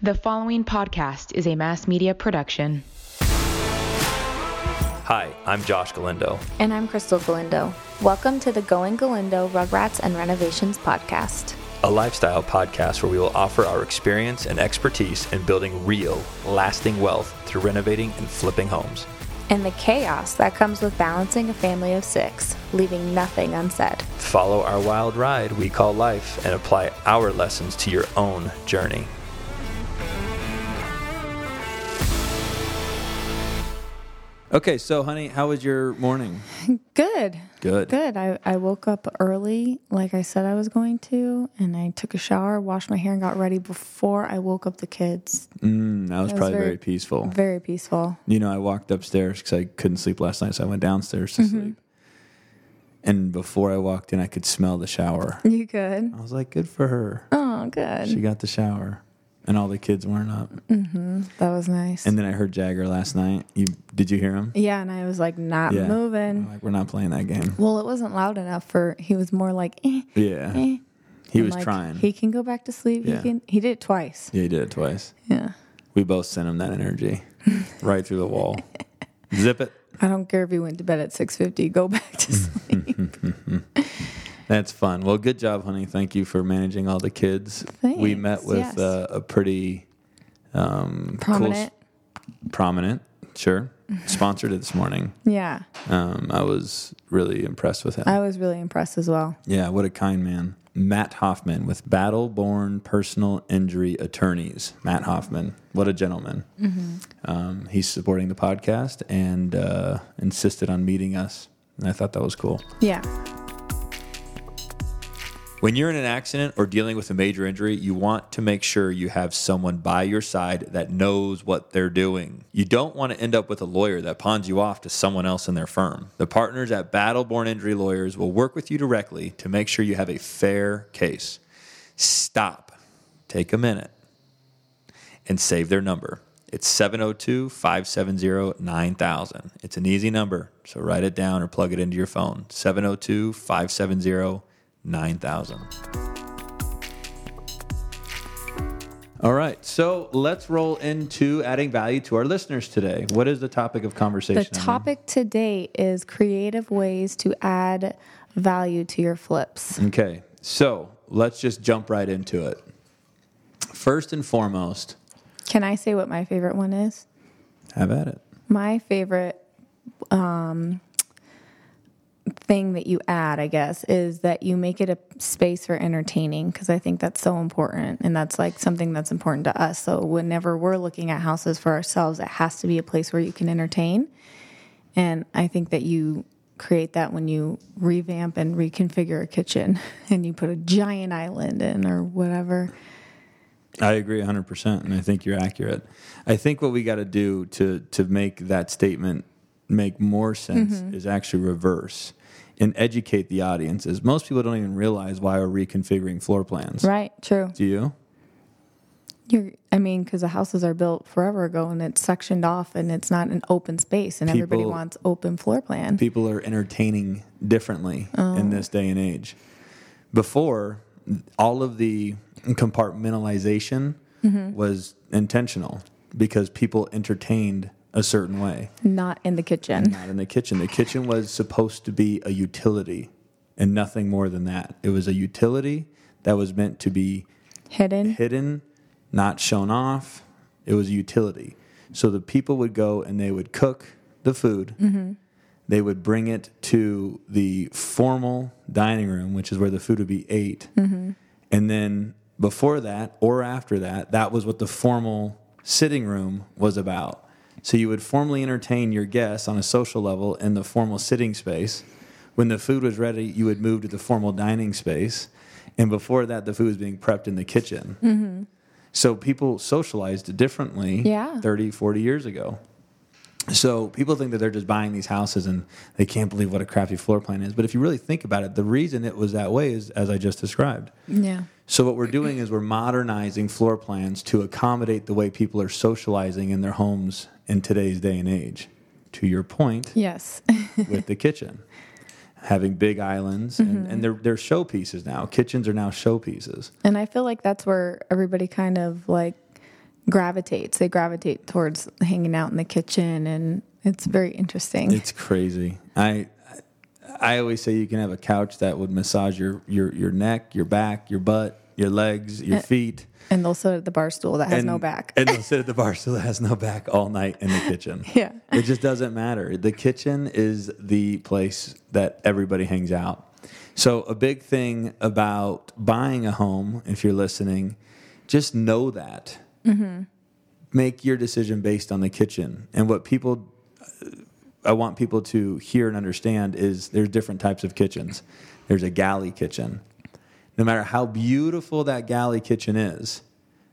The following podcast is a mass media production. Hi, I'm Josh Galindo. And I'm Crystal Galindo. Welcome to the Going Galindo Rugrats and Renovations podcast. A lifestyle podcast where we will offer our experience and expertise in building real, lasting wealth through renovating and flipping homes. And the chaos that comes with balancing a family of 6, leaving nothing unsaid. Follow our wild ride we call life and apply our lessons to your own journey. Okay, so honey, how was your morning? Good. Good. I woke up early, like I said I was going to, and I took a shower, washed my hair, and got ready before I woke up the kids. That was probably very peaceful. Very peaceful. You know, I walked upstairs because I couldn't sleep last night, so I went downstairs to sleep. And before I walked in, I could smell the shower. You could? I was like, good for her. Oh, good. She got the shower. And all the kids weren't up. That was nice. And then I heard Jagger last night. Did you hear him? Yeah, and I was like, not moving. I'm like, we're not playing that game. Well, it wasn't loud enough he was more like, Yeah. eh. He was like, trying. He can go back to sleep. Yeah. He did it twice. Yeah, he did it twice. Yeah. We both sent him that energy right through the wall. Zip it. I don't care if he went to bed at 6:50. Go back to sleep. That's fun. Well, good job, honey. Thank you for managing all the kids. Thanks. We met with a pretty Prominent. prominent, sure, sponsored it this morning. Yeah. I was really impressed with him. I was really impressed as well. Yeah, what a kind man. Matt Hoffman with Battle Born Personal Injury Attorneys. Matt Hoffman, what a gentleman. He's supporting the podcast and insisted on meeting us. And I thought that was cool. Yeah. When you're in an accident or dealing with a major injury, you want to make sure you have someone by your side that knows what they're doing. You don't want to end up with a lawyer that pawns you off to someone else in their firm. The partners at Battle Born Injury Lawyers will work with you directly to make sure you have a fair case. Stop, take a minute, and save their number. It's 702-570-9000. It's an easy number, so write it down or plug it into your phone. 702-570-9000. All right, so let's roll into adding value to our listeners today. What is the topic of conversation? The topic today is creative ways to add value to your flips. Okay, so let's just jump right into it. First and foremost, Can I say what my favorite one is? have at it. My favorite thing that you add, I guess, is that you make it a space for entertaining, because I think that's so important, and that's like something that's important to us. So whenever we're looking at houses for ourselves, it has to be a place where you can entertain. And I think that you create that when you revamp and reconfigure a kitchen and you put a giant island in or whatever. I agree 100%, and I think you're accurate. I think what we got to do to make that statement make more sense is actually reverse and educate the audiences. Most people don't even realize why we're reconfiguring floor plans. Right, true. Do you? Because the houses are built forever ago and it's sectioned off and it's not an open space and everybody wants open floor plan. People are entertaining differently in this day and age. Before, all of the compartmentalization was intentional because people entertained a certain way. Not in the kitchen. Not in the kitchen. The kitchen was supposed to be a utility and nothing more than that. It was a utility that was meant to be hidden, not shown off. It was a utility. So the people would go and they would cook the food. They would bring it to the formal dining room, which is where the food would be ate. And then before that or after that, that was what the formal sitting room was about. So you would formally entertain your guests on a social level in the formal sitting space. When the food was ready, you would move to the formal dining space. And before that, the food was being prepped in the kitchen. So people socialized differently 30, 40 years ago. So people think that they're just buying these houses and they can't believe what a crappy floor plan is. But if you really think about it, the reason it was that way is as I just described. Yeah. So what we're doing is we're modernizing floor plans to accommodate the way people are socializing in their homes in today's day and age. To your point, Yes. with the kitchen. Having big islands, and they're showpieces now. Kitchens are now showpieces. And I feel like that's where everybody kind of like gravitates. They gravitate towards hanging out in the kitchen, and it's very interesting. It's crazy. I always say you can have a couch that would massage your neck, your back, your butt, your legs, your feet. And they'll sit at the bar stool that has no back. And they'll sit at the bar stool that has no back all night in the kitchen. Yeah. It just doesn't matter. The kitchen is the place that everybody hangs out. So a big thing about buying a home, if you're listening, just know that. Mm-hmm. Make your decision based on the kitchen. And what I want people to hear and understand is there's different types of kitchens. There's a galley kitchen. No matter how beautiful that galley kitchen is,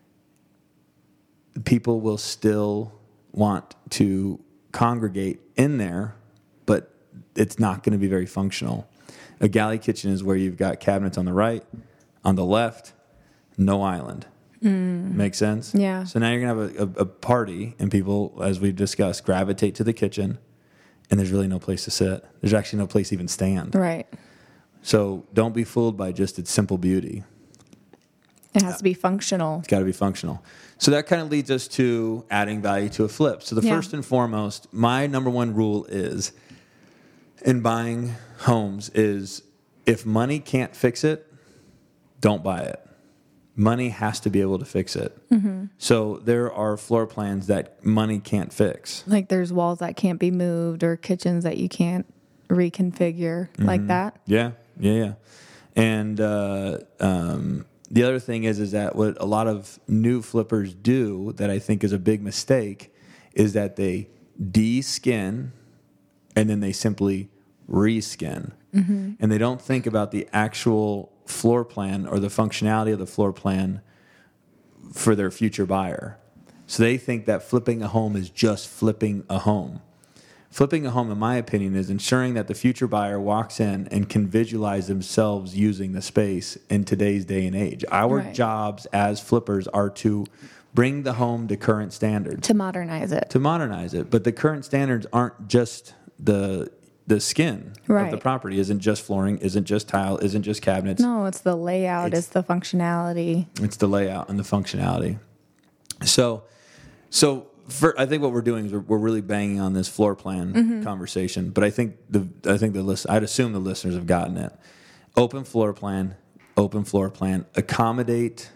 people will still want to congregate in there, but it's not going to be very functional. A galley kitchen is where you've got cabinets on the right, on the left, no island. Make sense? Yeah. So now you're going to have a party, and people, as we've discussed, gravitate to the kitchen, and there's really no place to sit. There's actually no place to even stand. Right. So don't be fooled by just its simple beauty. It has to be functional. It's got to be functional. So that kind of leads us to adding value to a flip. So the first and foremost, my number one rule is in buying homes is if money can't fix it, don't buy it. Money has to be able to fix it. Mm-hmm. So there are floor plans that money can't fix. Like there's walls that can't be moved or kitchens that you can't reconfigure like that. Yeah. And the other thing is that what a lot of new flippers do that I think is a big mistake is that they de-skin and then they simply reskin. Mm-hmm. And they don't think about the actual floor plan or the functionality of the floor plan for their future buyer. So they think that flipping a home is just flipping a home. Flipping a home, in my opinion, is ensuring that the future buyer walks in and can visualize themselves using the space in today's day and age. Our jobs as flippers are to bring the home to current standards. To modernize it. But the current standards aren't just the skin of the property. Isn't just flooring, isn't just tile, isn't just cabinets. No, it's the layout, it's the functionality. It's the layout and the functionality. So I think what we're doing is we're really banging on this floor plan conversation, but I think I'd assume the listeners have gotten it. Open floor plan, accommodate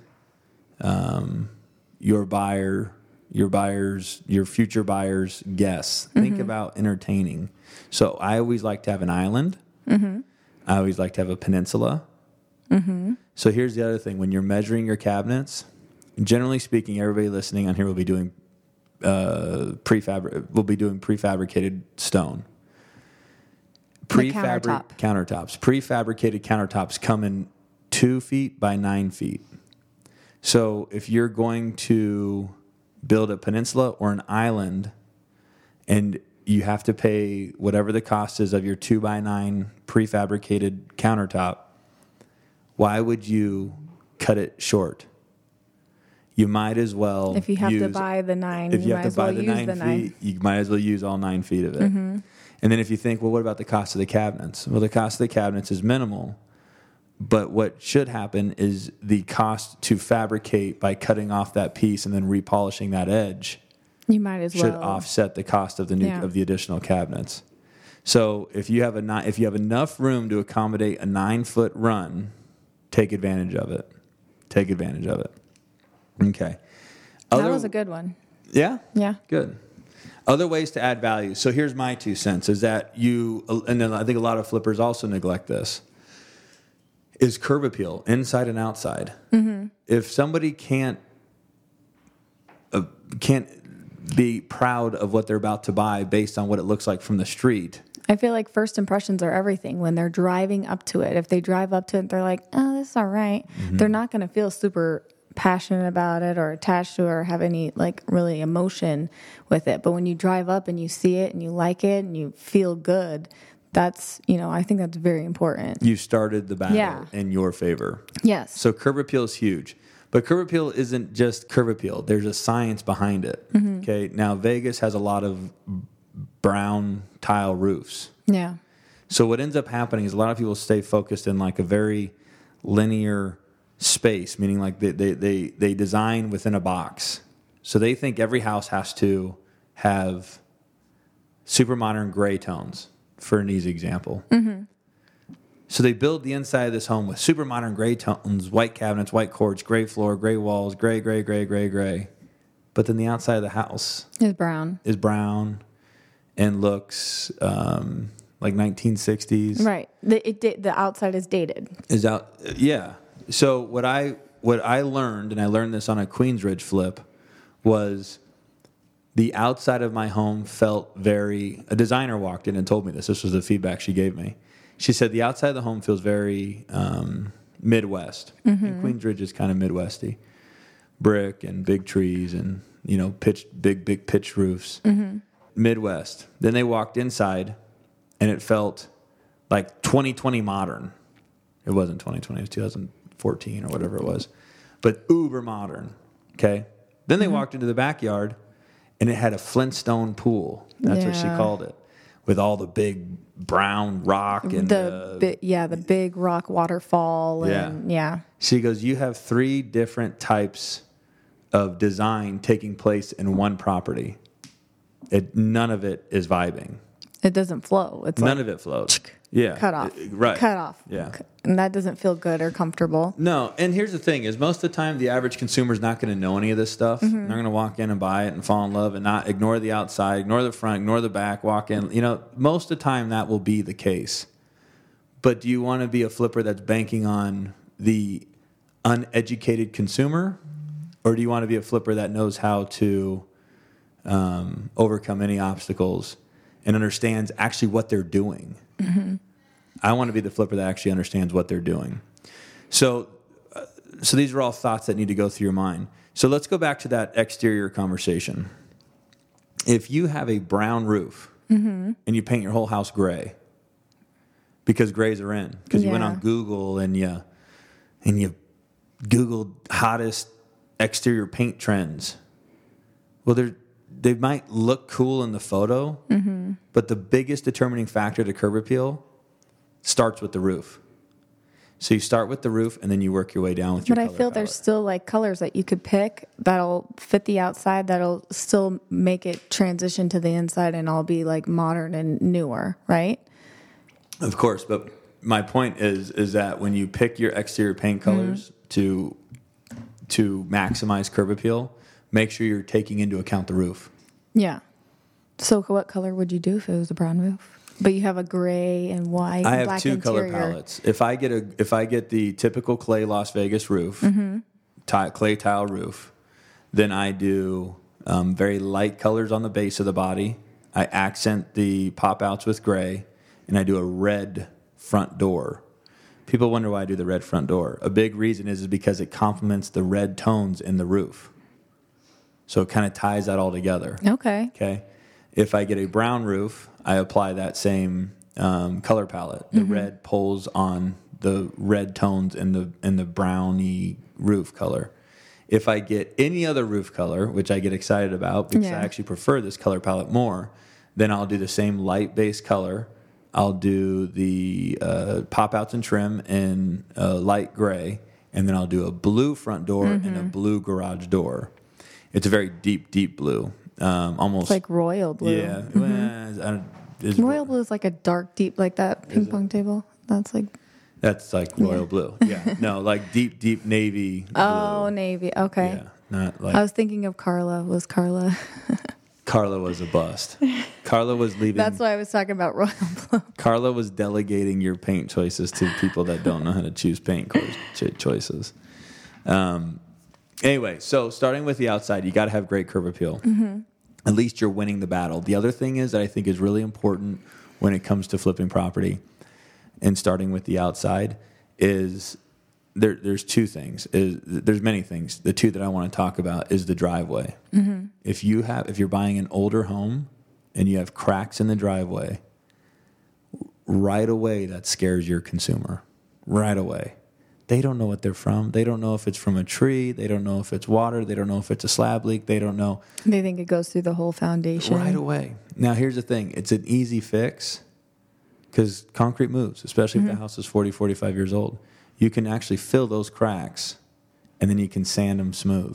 your future buyers' guests. Think about entertaining. So I always like to have an island. Mm-hmm. I always like to have a peninsula. Mm-hmm. So here's the other thing: when you're measuring your cabinets, generally speaking, everybody listening on here will be doing prefabricated stone. Countertops. Prefabricated countertops come in 2 feet by 9 feet. So if you're going to build a peninsula or an island and you have to pay whatever the cost is of your 2 by 9 prefabricated countertop, why would you cut it short? You might as well. If you have to buy the 9, you might as well use the 9. You might as well use all 9 feet of it. Mm-hmm. And then if you think, well, what about the cost of the cabinets? Well, the cost of the cabinets is minimal. But what should happen is the cost to fabricate by cutting off that piece and then repolishing that edge. You might as well should offset the cost of the additional cabinets. So if you have enough room to accommodate a 9-foot run, take advantage of it. Okay. That was a good one. Yeah? Yeah. Good. Other ways to add value. So here's my 2 cents is that and then I think a lot of flippers also neglect this, is curb appeal, inside and outside. Mm-hmm. If somebody can't be proud of what they're about to buy based on what it looks like from the street. I feel like first impressions are everything. When they're driving up to it, if they drive up to it, they're like, oh, this is all right. Mm-hmm. They're not going to feel super passionate about it or attached to it or have any really emotion with it. But when you drive up and you see it and you like it and you feel good, that's, I think that's very important. You started the battle in your favor. Yes. So curb appeal is huge. But curb appeal isn't just curb appeal. There's a science behind it. Mm-hmm. Okay. Now, Vegas has a lot of brown tile roofs. Yeah. So what ends up happening is a lot of people stay focused in a very linear space, meaning they design within a box. So they think every house has to have super modern gray tones, for an easy example. Mm-hmm. So they build the inside of this home with super modern gray tones, white cabinets, white quartz, gray floor, gray walls, gray. But then the outside of the house is brown and looks like 1960s. Right. The outside is dated. Yeah. So what I learned, and I learned this on a Queensridge flip, was the outside of my home felt a designer walked in and told me this. This was the feedback she gave me. She said the outside of the home feels very Midwest. Mm-hmm. And Queensridge is kind of Midwesty. Brick and big trees and, big pitched roofs. Mm-hmm. Midwest. Then they walked inside and it felt like 2020 modern. It wasn't 2020, it was 2014 or whatever it was. But uber modern. Okay. Then they walked into the backyard and it had a Flintstone pool. That's what she called it. With all the big brown rock and the big rock waterfall. And She goes, you have 3 different types of design taking place in one property. None of it is vibing. It doesn't flow. It's none of it flows. Yeah. Cut off. Right. Cut off. Yeah. And that doesn't feel good or comfortable. No. And here's the thing is most of the time the average consumer is not going to know any of this stuff. Mm-hmm. They're going to walk in and buy it and fall in love and not ignore the outside, ignore the front, ignore the back, walk in. Most of the time that will be the case. But do you want to be a flipper that's banking on the uneducated consumer? Or do you want to be a flipper that knows how to overcome any obstacles and understands actually what they're doing? Mm-hmm. I want to be the flipper that actually understands what they're doing. So these are all thoughts that need to go through your mind. So let's go back to that exterior conversation. If you have a brown roof mm-hmm. and you paint your whole house gray, because grays are in, because you went on Google and you Googled hottest exterior paint trends. Well, they might look cool in the photo, mm-hmm. but the biggest determining factor to curb appeal starts with the roof. So you start with the roof and then you work your way down with your color But I feel palette. There's still like colors that you could pick that'll fit the outside, that'll still make it transition to the inside and all be like modern and newer, right? Of course, but my point is that when you pick your exterior paint colors mm-hmm. to maximize curb appeal, make sure you're taking into account the roof. Yeah. So what color would you do if it was a brown roof? But you have a gray and white. I and have 2 interior. color palettes. If I get the typical clay Las Vegas roof, mm-hmm. Clay tile roof, then I do very light colors on the base of the body. I accent the pop outs with gray, and I do a red front door. People wonder why I do the red front door. A big reason is because it complements the red tones in the roof. So it kind of ties that all together. Okay. If I get a brown roof, I apply that same color palette. The mm-hmm. red pulls on the red tones in the browny roof color. If I get any other roof color, which I get excited about because I actually prefer this color palette more, then I'll do the same light base color. I'll do the pop outs and trim in light gray, and then I'll do a blue front door mm-hmm. and a blue garage door. It's a very deep, deep blue. Almost it's like royal blue. Yeah. Mm-hmm. Royal blue is like a dark, deep, like that ping pong table. That's like royal blue. Yeah. No, like deep, deep navy blue. Oh, navy. Okay. Yeah. Not like I was thinking of Carla. Was Carla? Carla was a bust. Carla was leaving. That's why I was talking about royal blue. Carla was delegating your paint choices to people that don't know how to choose paint choices. Anyway, so starting with the outside, you got to have great curb appeal. Mm-hmm. At least you're winning the battle. The other thing is that I think is really important when it comes to flipping property and starting with the outside is there's 2 things. There's many things. The 2 that I want to talk about is the driveway. Mm-hmm. If you're buying an older home and you have cracks in the driveway, right away that scares your consumer. Right away. They don't know what they're from. They don't know if it's from a tree. They don't know if it's water. They don't know if it's a slab leak. They don't know. They think it goes through the whole foundation. Right away. Now, here's the thing. It's an easy fix because concrete moves, especially mm-hmm. if the house is 40, 45 years old. You can actually fill those cracks, and then you can sand them smooth.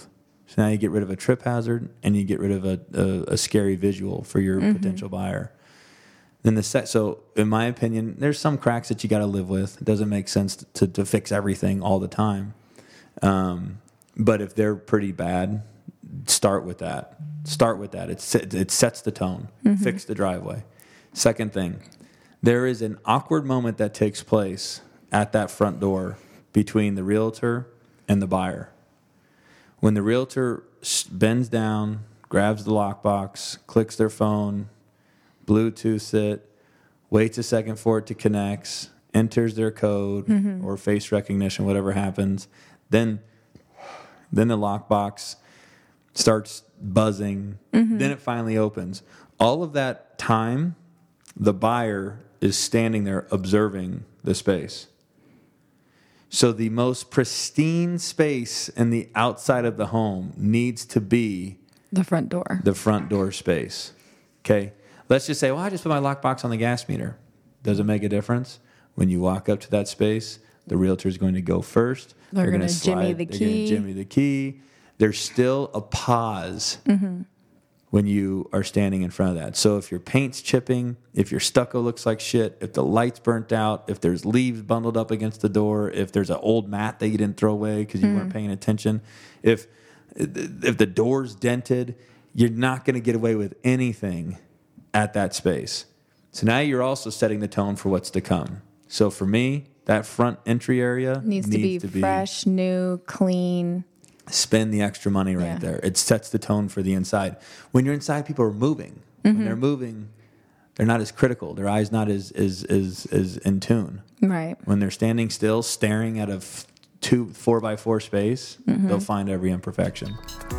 So now you get rid of a trip hazard and you get rid of a scary visual for your potential buyer. Then so in my opinion, there's some cracks that you got to live with. It doesn't make sense to fix everything all the time. But if they're pretty bad, start with that. It sets the tone. Fix the driveway. Second thing, there is an awkward moment that takes place at that front door between the realtor and the buyer. When the realtor bends down, grabs the lockbox, clicks their phone, Bluetooth it, waits a second for it to connect, enters their code or face recognition, whatever happens, then the lockbox starts buzzing, then it finally opens. All of that time, the buyer is standing there observing the space. So the most pristine space in the outside of the home needs to be the front door. The front door space. Okay? Let's just say, well, I just put my lockbox on the gas meter. Does it make a difference? When you walk up to that space, the realtor is going to go first. They're going to jimmy the key. They're going to jimmy the key. There's still a pause when you are standing in front of that. So if your paint's chipping, if your stucco looks like shit, if the light's burnt out, if there's leaves bundled up against the door, if there's an old mat that you didn't throw away because you weren't paying attention, if the door's dented, you're not going to get away with anything at that space. So now you're also setting the tone for what's to come. So for me, that front entry area needs to be fresh, new, clean. Spend the extra money right there. It sets the tone for the inside. When you're inside, people are moving. When they're moving, they're not as critical. Their eye's not as in tune. Right. When they're standing still, staring at a 4x4 space, they'll find every imperfection.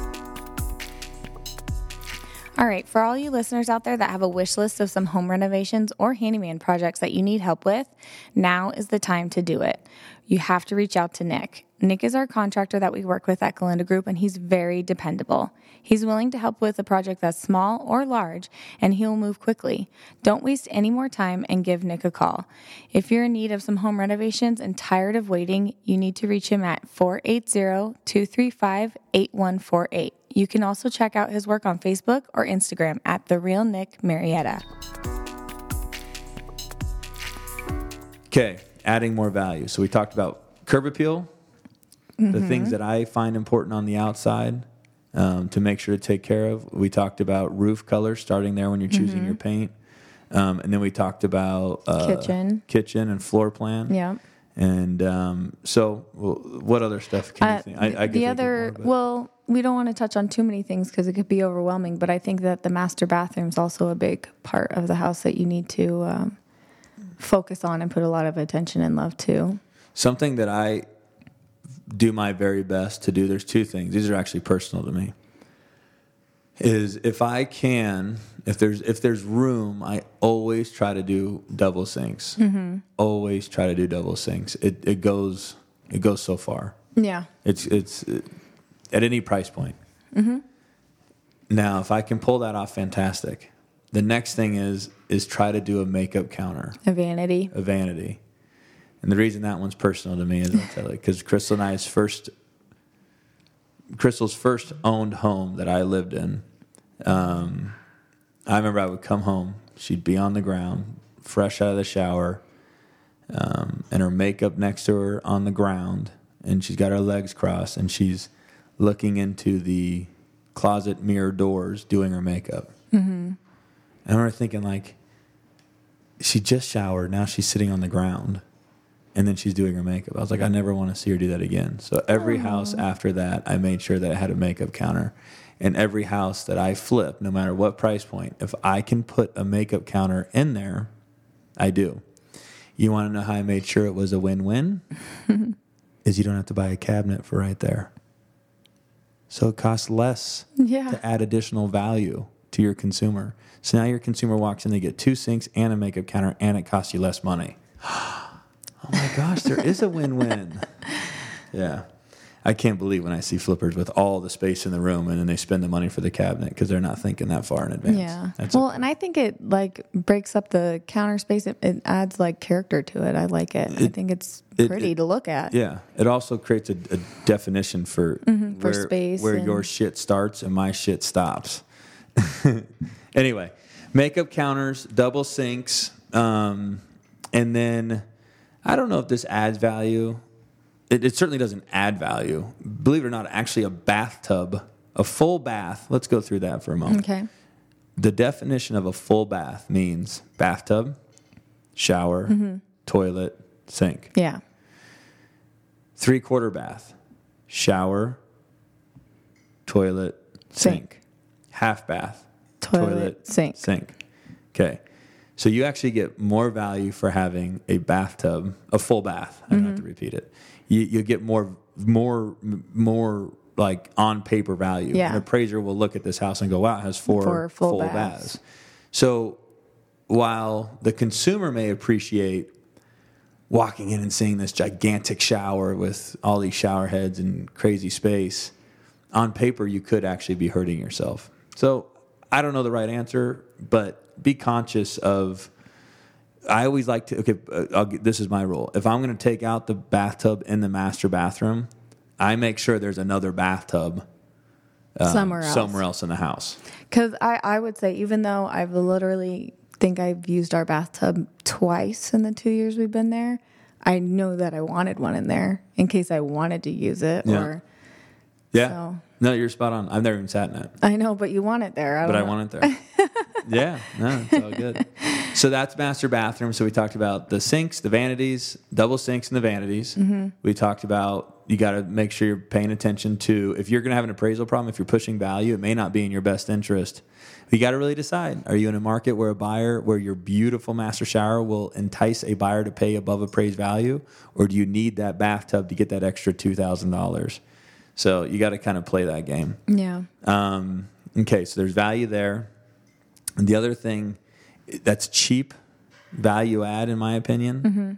All right, for all you listeners out there that have a wish list of some home renovations or handyman projects that you need help with, now is the time to do it. You have to reach out to Nick. Nick is our contractor that we work with at Galinda Group, and he's very dependable. He's willing to help with a project that's small or large, and he'll move quickly. Don't waste any more time and give Nick a call. If you're in need of some home renovations and tired of waiting, you need to reach him at 480-235-8148. You can also check out his work on Facebook or Instagram at The Real Nick Marietta. Okay, adding more value. So we talked about curb appeal, the things that I find important on the outside to make sure to take care of. We talked about roof color, starting there when you're choosing your paint. And then we talked about kitchen and floor plan. Yeah. And so what other stuff can you think? I well, we don't want to touch on too many things because it could be overwhelming, but I think that the master bathroom is also a big part of the house that you need to focus on and put a lot of attention and love to. Something that I do my very best to do, there's two things. These are actually personal to me. Is if I can, if there's room, I always try to do double sinks. Always try to do double sinks. It goes so far. Yeah. It's at any price point. Now, if I can pull that off, fantastic. The next thing is try to do a makeup counter. A vanity. And the reason that one's personal to me is I'll tell you, because Crystal's first owned home that I lived in. I remember I would come home, she'd be on the ground, fresh out of the shower, and her makeup next to her on the ground, and she's got her legs crossed, and she's looking into the closet mirror doors doing her makeup. And I remember thinking, like, she just showered, now she's sitting on the ground, and then she's doing her makeup. I was like, I never want to see her do that again. So every house after that, I made sure that it had a makeup counter. And every house that I flip, no matter what price point, if I can put a makeup counter in there, I do. You want to know how I made sure it was a win-win? Is you don't have to buy a cabinet for right there. So it costs less to add additional value to your consumer. So now your consumer walks in, they get 2 sinks and a makeup counter, and it costs you less money. Oh my gosh, there is a win-win. Yeah. I can't believe when I see flippers with all the space in the room and then they spend the money for the cabinet because they're not thinking that far in advance. Yeah. And I think it like breaks up the counter space. It adds like character to it. I like it. I think it's pretty to look at. Yeah. It also creates a definition for space where your shit starts and my shit stops. Anyway, makeup counters, double sinks, and then I don't know if this adds value. It certainly doesn't add value. Believe it or not, actually a bathtub, a full bath. Let's go through that for a moment. Okay. The definition of a full bath means bathtub, shower, toilet, sink. Yeah. 3/4 bath, shower, toilet, sink. Half bath, toilet, sink. Okay. So you actually get more value for having a bathtub, a full bath. I don't have to repeat it. You get more like on paper value. Yeah. An appraiser will look at this house and go, wow, it has four full baths. So while the consumer may appreciate walking in and seeing this gigantic shower with all these shower heads and crazy space, on paper you could actually be hurting yourself. So I don't know the right answer, but be conscious of. I always like to, this is my rule. If I'm going to take out the bathtub in the master bathroom, I make sure there's another bathtub somewhere else in the house. Because I would say, even though I've literally think I've used our bathtub twice in the 2 years we've been there, I know that I wanted one in there in case I wanted to use it. Yeah. So. No, you're spot on. I've never even sat in it. I know, but you want it there. I want it there. Yeah, no, it's all good. So that's master bathroom. So we talked about the sinks, the vanities, double sinks and the vanities. We talked about you got to make sure you're paying attention to, if you're going to have an appraisal problem, if you're pushing value, it may not be in your best interest. You got to really decide, are you in a market where your beautiful master shower will entice a buyer to pay above appraised value, or do you need that bathtub to get that extra $2,000? So you got to kind of play that game. Yeah. Okay, so there's value there. And the other thing that's cheap value add, in my opinion,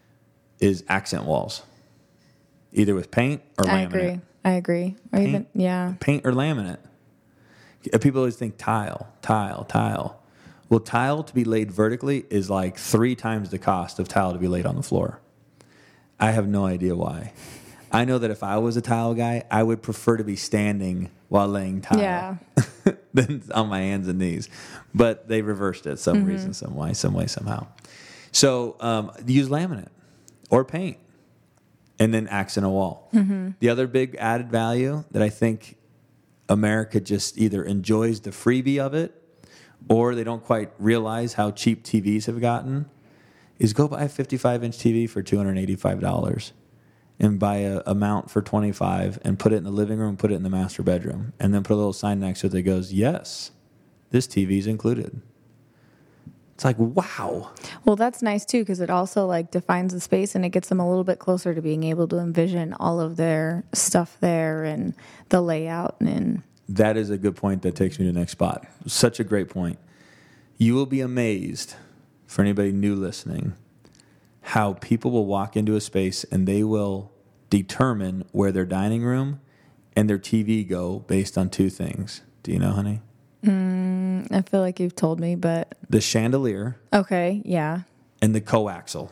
is accent walls, either with paint or laminate. I agree. Or paint or laminate. People always think tile. Well, tile to be laid vertically is like 3 times the cost of tile to be laid on the floor. I have no idea why. I know that if I was a tile guy, I would prefer to be standing while laying tile than on my hands and knees. But they reversed it some reason, some way, somehow. So use laminate or paint and then accent a wall. The other big added value that I think America just either enjoys the freebie of it or they don't quite realize how cheap TVs have gotten is go buy a 55-inch TV for $285. And buy a mount for $25 and put it in the living room, put it in the master bedroom, and then put a little sign next to it that goes, yes, this TV's included. It's like, wow. Well, that's nice too, because it also like defines the space and it gets them a little bit closer to being able to envision all of their stuff there and the layout. And that is a good point that takes me to the next spot. Such a great point. You will be amazed, for anybody new listening, how people will walk into a space and they will determine where their dining room and their TV go based on 2 things. Do you know, honey? I feel like you've told me, but... The chandelier. Okay, yeah. And the coaxial.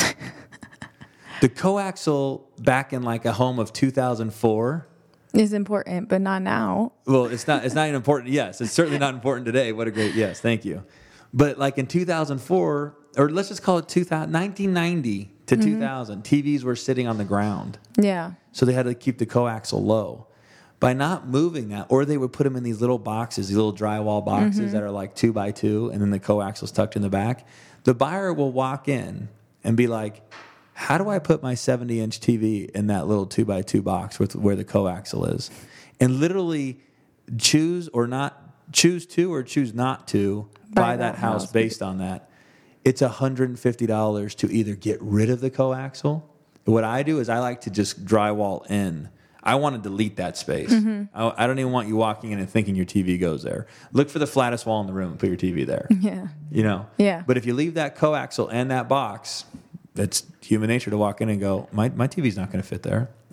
The coaxial back in like a home of 2004... is important, but not now. Well, it's not even important. Yes, it's certainly not important today. What a great... Yes, thank you. But like in 2004... or let's just call it 1990 to 2000, TVs were sitting on the ground. Yeah. So they had to keep the coaxial low. By not moving that, or they would put them in these little boxes, these little drywall boxes that are like 2 by 2, and then the coaxial's tucked in the back. The buyer will walk in and be like, how do I put my 70-inch TV in that little 2 by 2 box with where the coaxial is? And literally choose to or choose not to buy that house based on that. It's $150 to either get rid of the coaxial. What I do is I like to just drywall in. I want to delete that space. I don't even want you walking in and thinking your TV goes there. Look for the flattest wall in the room and put your TV there. Yeah. You know? Yeah. But if you leave that coaxial and that box, it's human nature to walk in and go, my TV's not going to fit there.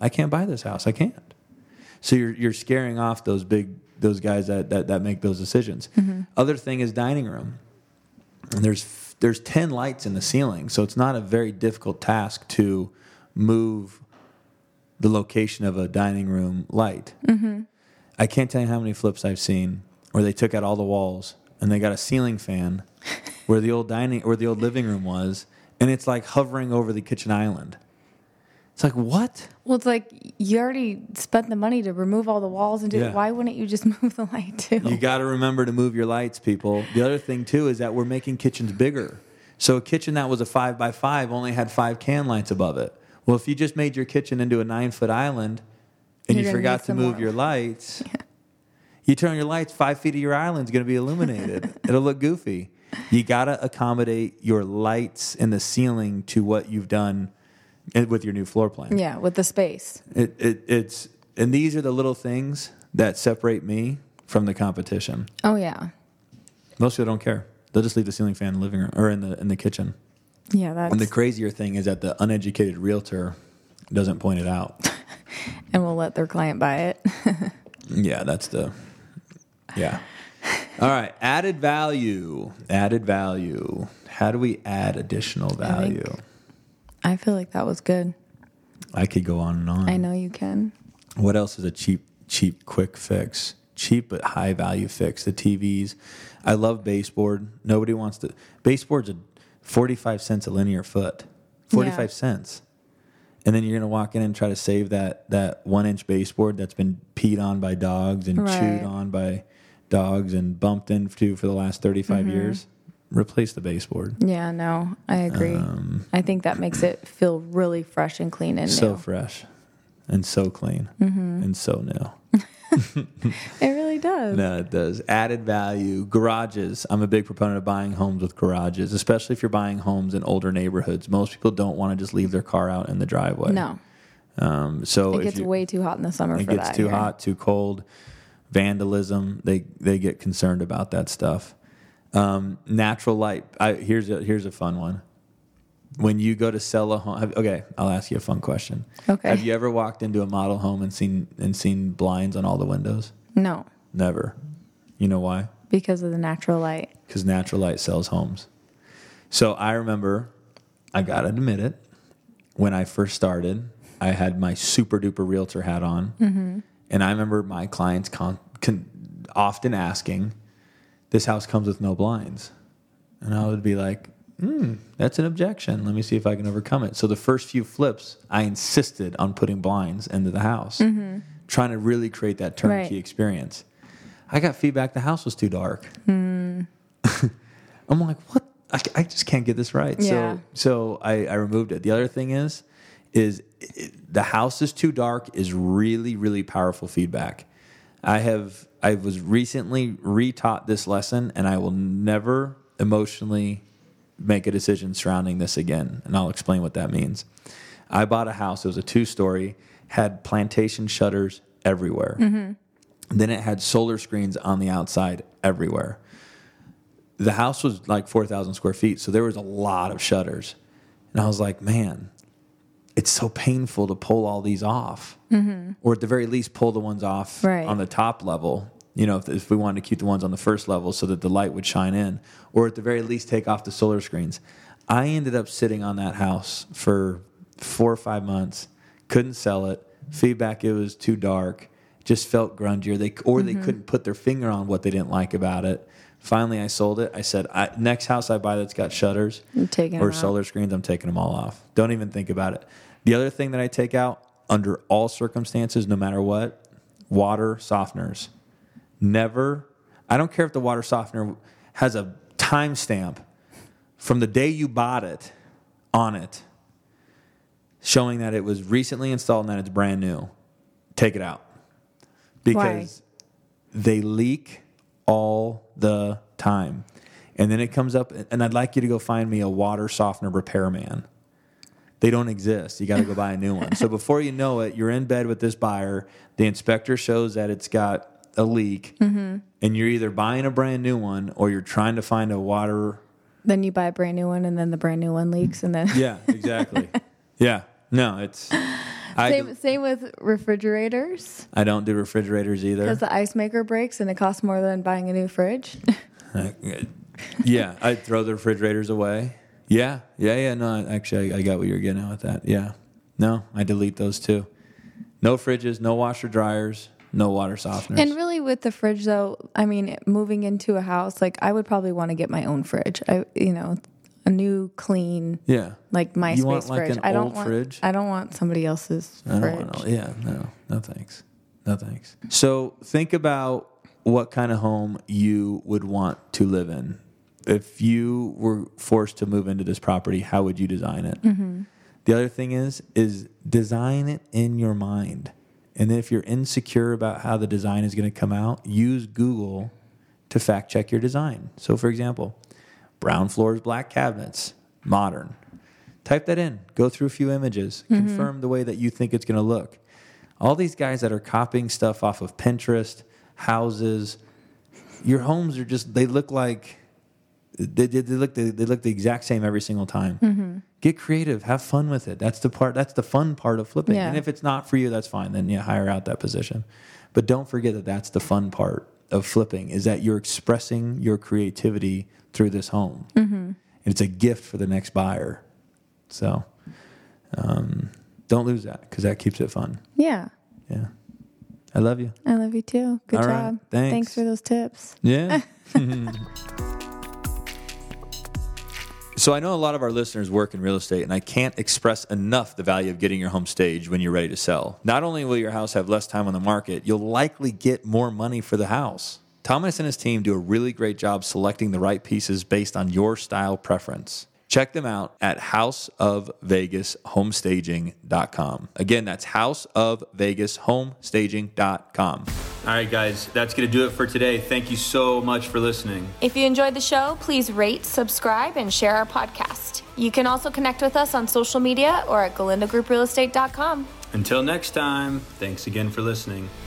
I can't buy this house. I can't. So you're scaring off those guys that make those decisions. Other thing is dining room. And there's 10 lights in the ceiling, so it's not a very difficult task to move the location of a dining room light. I can't tell you how many flips I've seen where they took out all the walls and they got a ceiling fan where the old living room was, and it's like hovering over the kitchen island. It's like, what? Well, it's like you already spent the money to remove all the walls and do it. Why wouldn't you just move the light too? You got to remember to move your lights, people. The other thing too is that we're making kitchens bigger. So a kitchen that was a 5x5 only had 5 can lights above it. Well, if you just made your kitchen into a 9-foot island and you forgot to move your lights, you turn your lights, 5 feet of your island's going to be illuminated. It'll look goofy. You got to accommodate your lights in the ceiling to what you've done with your new floor plan. Yeah, with the space. And these are the little things that separate me from the competition. Oh yeah. Most people don't care. They'll just leave the ceiling fan in the living room or in the kitchen. Yeah, that's... And the crazier thing is that the uneducated realtor doesn't point it out. And will let their client buy it. Yeah, yeah. All right, added value. Added value. How do we add additional value? I feel like that was good. I could go on and on. I know you can. What else is a cheap, quick fix? Cheap but high value fix. The TVs. I love baseboard. Nobody wants to. Baseboard's 45 cents a linear foot. 45 cents. And then you're going to walk in and try to save that 1-inch baseboard that's been peed on by dogs and chewed on by dogs and bumped into for the last 35 years. Replace the baseboard. Yeah, no, I agree. I think that makes it feel really fresh and clean and so new. Fresh and so clean and so new. It really does. No, it does. Added value. Garages. I'm a big proponent of buying homes with garages, especially if you're buying homes in older neighborhoods. Most people don't want to just leave their car out in the driveway. No. So it gets way too hot in the summer for that. It gets too hot, too cold. Vandalism. They get concerned about that stuff. Natural light. Here's a fun one. When you go to sell a home, I'll ask you a fun question. Okay. Have you ever walked into a model home and seen blinds on all the windows? No. Never. You know why? Because of the natural light. Because natural light sells homes. So I remember, I gotta admit it, when I first started, I had my super duper realtor hat on, and I remember my clients often asking, "This house comes with no blinds," and I would be like, that's an objection. Let me see if I can overcome it. So the first few flips, I insisted on putting blinds into the house, trying to really create that turnkey experience. I got feedback the house was too dark. I'm like, what? I just can't get this right. Yeah. So I removed it. The other thing is the house is too dark is really, really powerful feedback. I was recently retaught this lesson, and I will never emotionally make a decision surrounding this again, and I'll explain what that means. I bought a house. It was a 2-story, had plantation shutters everywhere. Then it had solar screens on the outside everywhere. The house was like 4,000 square feet, so there was a lot of shutters. And I was like, man, it's so painful to pull all these off. Or at the very least, pull the ones off on the top level. You know, if we wanted to keep the ones on the first level so that the light would shine in, or at the very least take off the solar screens. I ended up sitting on that house for 4 or 5 months, couldn't sell it. Feedback, it was too dark, just felt grungier. They couldn't put their finger on what they didn't like about it. Finally, I sold it. I said, next house I buy that's got shutters or solar screens, I'm taking them all off. Don't even think about it. The other thing that I take out under all circumstances, no matter what, water softeners. Never, I don't care if the water softener has a timestamp from the day you bought it on it, showing that it was recently installed and that it's brand new. Take it out. Because they leak all the time. And then it comes up, and I'd like you to go find me a water softener repairman. They don't exist. You got to go buy a new one. So before you know it, you're in bed with this buyer. The inspector shows that it's got a leak, and you're either buying a brand new one or you're trying to find a water. Then you buy a brand new one, and then the brand new one leaks, and then yeah, exactly. Yeah, no, it's Same with refrigerators. I don't do refrigerators either. Because the ice maker breaks and it costs more than buying a new fridge. Yeah, I throw the refrigerators away. Yeah. No, actually, I got what you're getting at with that. Yeah. No, I delete those too. No fridges, no washer dryers, no water softeners. And really with the fridge though, I mean, moving into a house, like I would probably want to get my own fridge. A new clean, like my space want, like, fridge. I don't want fridge. I don't want somebody else's fridge. No thanks. So think about what kind of home you would want to live in. If you were forced to move into this property, how would you design it? Mm-hmm. The other thing is design it in your mind. And then if you're insecure about how the design is going to come out, use Google to fact check your design. So for example, brown floors, black cabinets, modern. Type that in. Go through a few images. Mm-hmm. Confirm the way that you think it's going to look. All these guys that are copying stuff off of Pinterest, houses, your homes are just, they look like, they look the exact same every single time. Mm-hmm. Get creative. Have fun with it. That's the fun part of flipping. Yeah. And if it's not for you, that's fine. Then hire out that position. But don't forget that that's the fun part of flipping, is that you're expressing your creativity through this home. Mm-hmm. And it's a gift for the next buyer. So don't lose that, because that keeps it fun. Yeah. I love you. I love you too. Good All job. Right. Thanks for those tips. Yeah. So I know a lot of our listeners work in real estate, and I can't express enough the value of getting your home staged when you're ready to sell. Not only will your house have less time on the market, you'll likely get more money for the house. Thomas and his team do a really great job selecting the right pieces based on your style preference. Check them out at houseofvegas.homestaging.com. Again, that's houseofvegas.homestaging.com. All right, guys, that's going to do it for today. Thank you so much for listening. If you enjoyed the show, please rate, subscribe, and share our podcast. You can also connect with us on social media or at GalindaGroupRealEstate.com. Until next time, thanks again for listening.